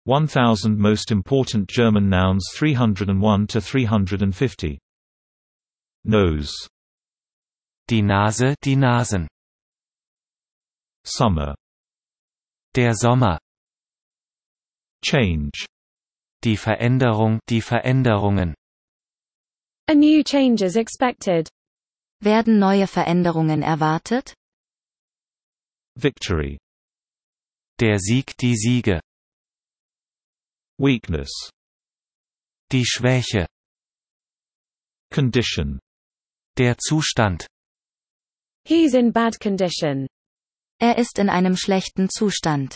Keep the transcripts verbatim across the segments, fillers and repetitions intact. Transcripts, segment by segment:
one thousand Most Important German Nouns three hundred one to three hundred fifty. Nose. Die Nase, die Nasen. Summer. Der Sommer. Change. Die Veränderung, die Veränderungen. A new change is expected. Werden neue Veränderungen erwartet? Victory. Der Sieg, die Siege. Weakness. Die Schwäche. Condition. Der Zustand. He's in bad condition. Er ist in einem schlechten Zustand.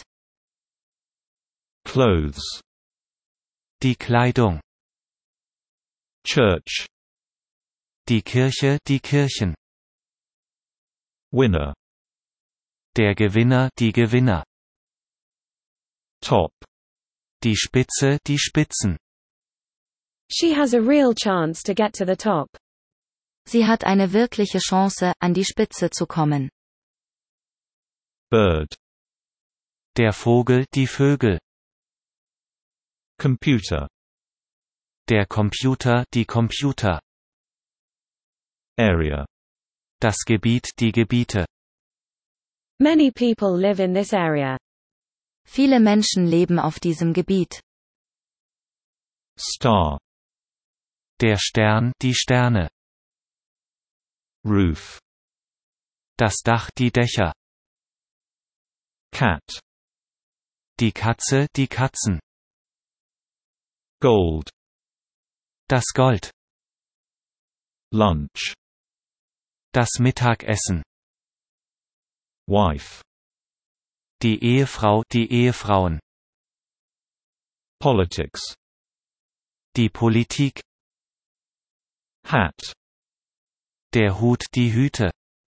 Clothes. Die Kleidung. Church. Die Kirche, die Kirchen. Winner. Der Gewinner, die Gewinner. Top. Die Spitze, die Spitzen. She has a real chance to get to the top. Sie hat eine wirkliche Chance, an die Spitze zu kommen. Bird. Der Vogel, die Vögel. Computer. Der Computer, die Computer. Area. Das Gebiet, die Gebiete. Many people live in this area. Viele Menschen leben auf diesem Gebiet. Star. Der Stern, die Sterne. Roof. Das Dach, die Dächer. Cat. Die Katze, die Katzen. Gold. Das Gold. Lunch. Das Mittagessen. Wife. Die Ehefrau, die Ehefrauen. Politics. Die Politik. Hat. Der Hut, die Hüte.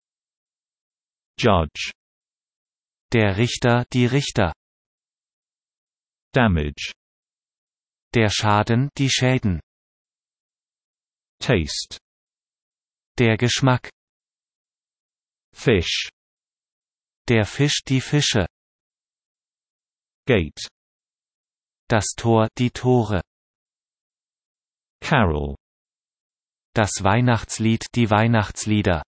Judge. Der Richter, die Richter. Damage. Der Schaden, die Schäden. Taste. Der Geschmack. Fish. Der Fisch, die Fische. Gate. Das Tor, die Tore. Carol. Das Weihnachtslied, die Weihnachtslieder.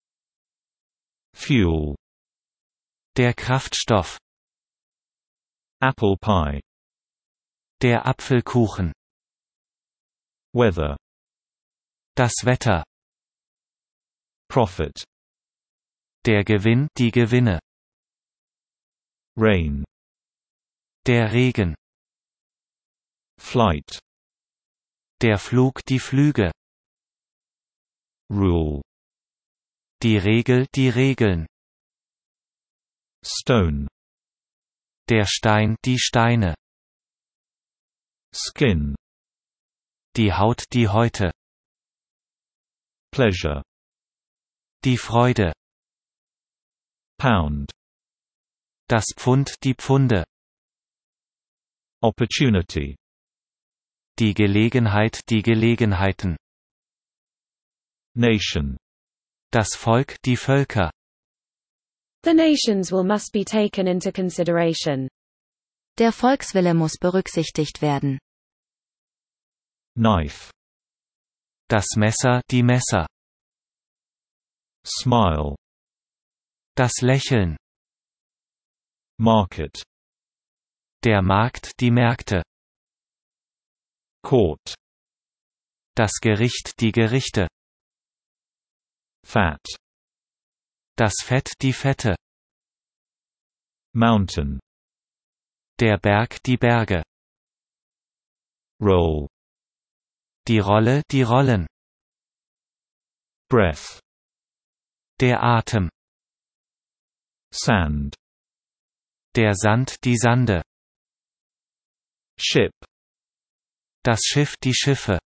Fuel. Der Kraftstoff. Apple pie. Der Apfelkuchen. Weather. Das Wetter. Profit. Der Gewinn, die Gewinne. Rain. Der Regen. Flight. Der Flug, die Flüge. Rule. Die Regel, die Regeln. Stone. Der Stein, die Steine. Skin. Die Haut, die Häute. Pleasure. Die Freude. Pound. Das Pfund, die Pfunde. Opportunity. Die Gelegenheit, die Gelegenheiten. Nation. Das Volk, die Völker. The nation's will must be taken into consideration. Der Volkswille muss berücksichtigt werden. Knife. Das Messer, die Messer. Smile. Das Lächeln. Market. Der Markt, die Märkte. Court. Das Gericht, die Gerichte. Fat. Das Fett, die Fette. Mountain. Der Berg, die Berge. Roll. Die Rolle, die Rollen. Breath. Der Atem. Sand. Der Sand, die Sande. Ship. Das Schiff, die Schiffe.